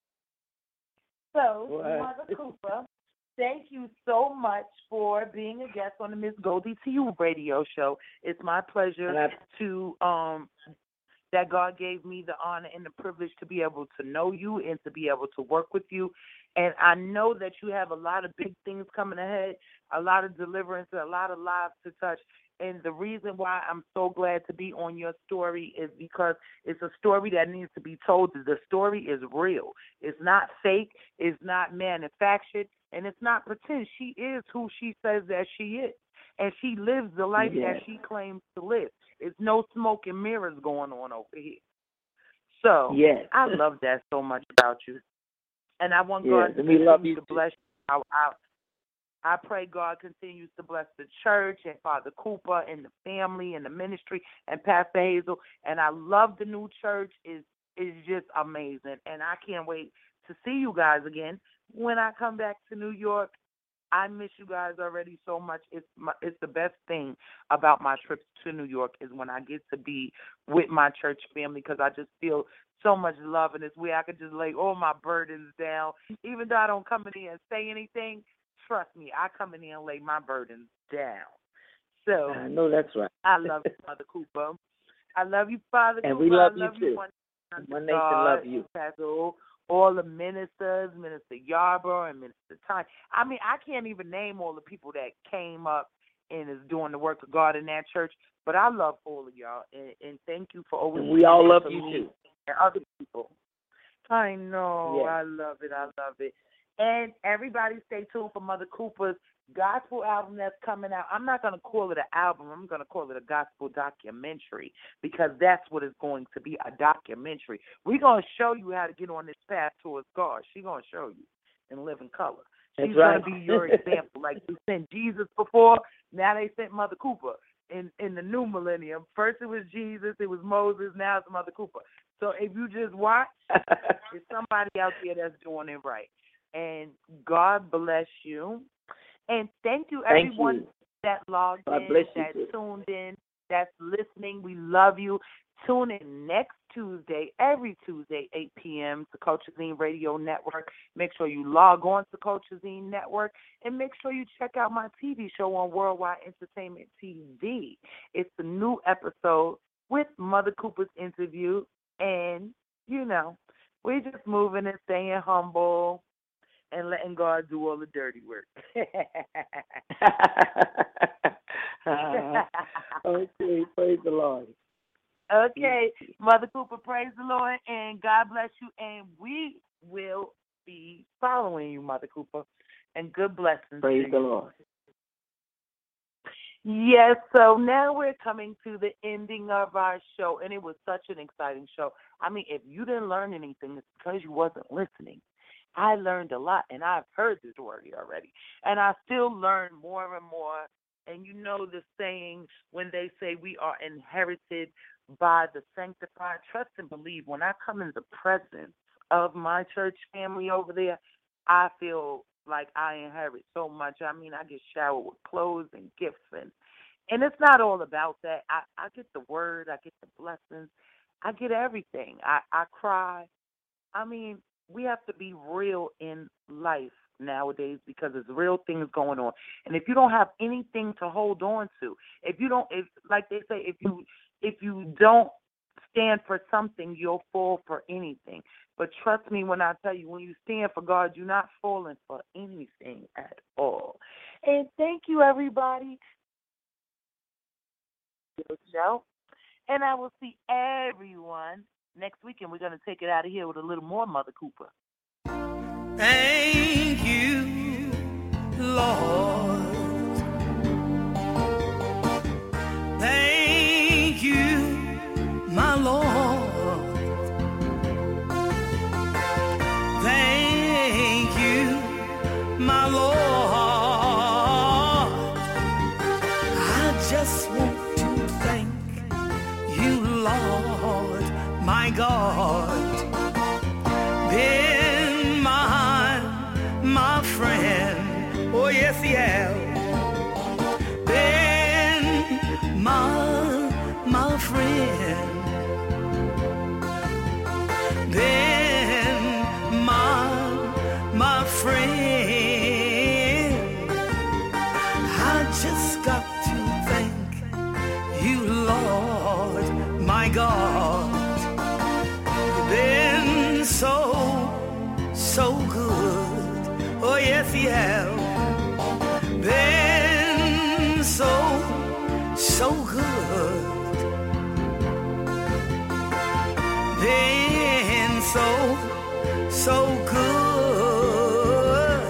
So, What? Mother Cooper, thank you so much for being a guest on the Miss Goldie to You radio show. It's my pleasure And I, to um that God gave me the honor and the privilege to be able to know you and to be able to work with you. And I know that you have a lot of big things coming ahead, a lot of deliverance, a lot of lives to touch. And the reason why I'm so glad to be on your story is because it's a story that needs to be told. The story is real. It's not fake. It's not manufactured. And it's not pretend. She is who she says that she is. And she lives the life yes. that she claims to live. It's no smoke and mirrors going on over here. So yes. I love that so much about you. And I want Yes, God to and we love continue you to too. bless you. I, I, I pray God continues to bless the church and Father Cooper and the family and the ministry and Pastor Hazel. And I love the new church. It's, it's just amazing. And I can't wait to see you guys again when I come back to New York. I miss you guys already so much. It's my, it's the best thing about my trips to New York is when I get to be with my church family because I just feel so much love in this way. I could just lay all my burdens down. Even though I don't come in here and say anything, trust me, I come in here and lay my burdens down. So I know that's right. I love you, Mother Cooper. I love you, Father And Cooper. we love I you love too. you, One, One Nation God, love you. Pastor, all the ministers, Minister Yarborough and Minister Ty. I mean, I can't even name all the people that came up and is doing the work of God in that church, but I love all of y'all, and, and thank you for always And we all being there love for you me too. and other people. I know. Yes. I love it. I love it. And everybody stay tuned for Mother Cooper's gospel album that's coming out. I'm not going to call it an album. I'm going to call it a gospel documentary because that's what it's going to be, a documentary. We're going to show you how to get on this path towards God. She's going to show you in living color. She's That's right. going to be your example. Like they sent Jesus before, now they sent Mother Cooper in, in the new millennium. First it was Jesus, it was Moses, now it's Mother Cooper. So if you just watch, there's somebody out there that's doing it right. And God bless you. And thank you, Thank everyone you. that logged God in, bless you that too. tuned in, that's listening. We love you. Tune in next Tuesday, every Tuesday, eight p.m. to Coachazine Radio Network. Make sure you log on to Coachazine Network, and make sure you check out my T V show on Worldwide Entertainment T V. It's a new episode with Mother Cooper's interview, and, you know, we're just moving and staying humble and letting God do all the dirty work. uh, okay, praise the Lord. Okay, Mother Cooper, praise the Lord, and God bless you, and we will be following you, Mother Cooper, and good blessings Praise to the you. Lord. Yes, so now we're coming to the ending of our show, and it was such an exciting show. I mean, if you didn't learn anything, it's because you wasn't listening. I learned a lot, and I've heard the story already, and I still learn more and more. And you know the saying when they say we are inherited by the sanctified. Trust and believe. When I come in the presence of my church family over there, I feel like I inherit so much. I mean, I get showered with clothes and gifts, and and it's not all about that. I, I get the word, I get the blessings, I get everything. I, I cry. I mean, we have to be real in life nowadays because there's real things going on. And if you don't have anything to hold on to, if you don't, if like they say, if you if you don't stand for something, you'll fall for anything. But trust me when I tell you, when you stand for God, you're not falling for anything at all. And thank you, everybody. Show. And I will see everyone next weekend we're going to take it out of here with a little more Mother Cooper. Thank you, Lord. Thank you, my Lord. Thank you, my Lord. I just want to thank you, Lord, my God. Been my, my friend. Oh, yes, he has. Been my, my friend. Been my, my friend. I just got to thank you, Lord, my God. You've been so, so good. Oh, yes, he has. Been so, so good. Been so, so good.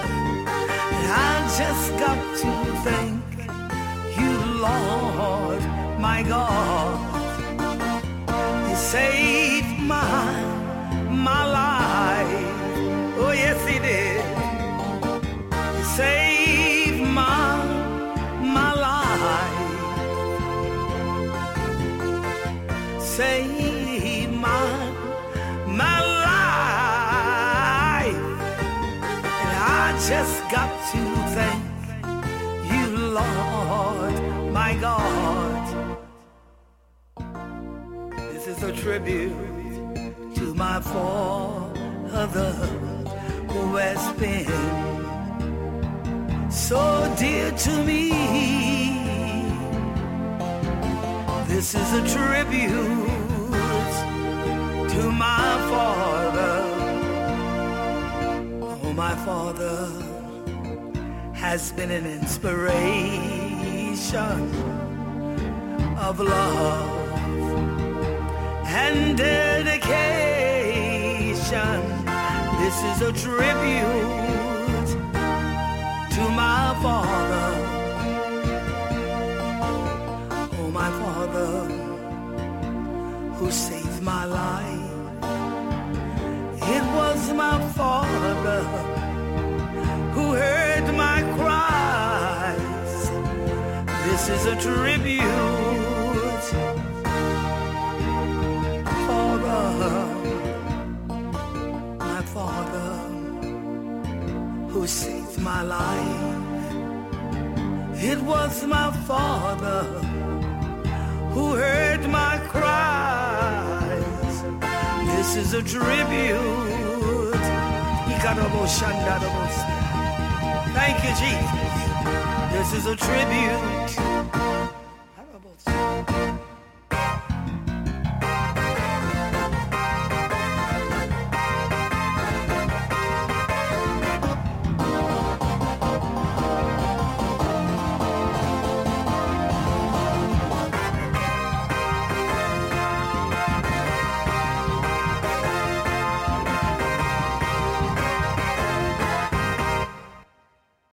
I just got to thank you, Lord, my God. You saved my, my life. Oh, yes, he did. You saved my, my life. Saved my, my life. And I just got to thank you, Lord, my God. This is a tribute to my father who has been so dear to me. This is a tribute to my father. Oh, my father has been an inspiration of love and dedication. This is a tribute to my father. Oh, my father who saved my life. It was my father who heard my cries. This is a tribute, Father, my father who saved my life. It was my father who heard my cries. This is a tribute. Thank you, Jesus. This is a tribute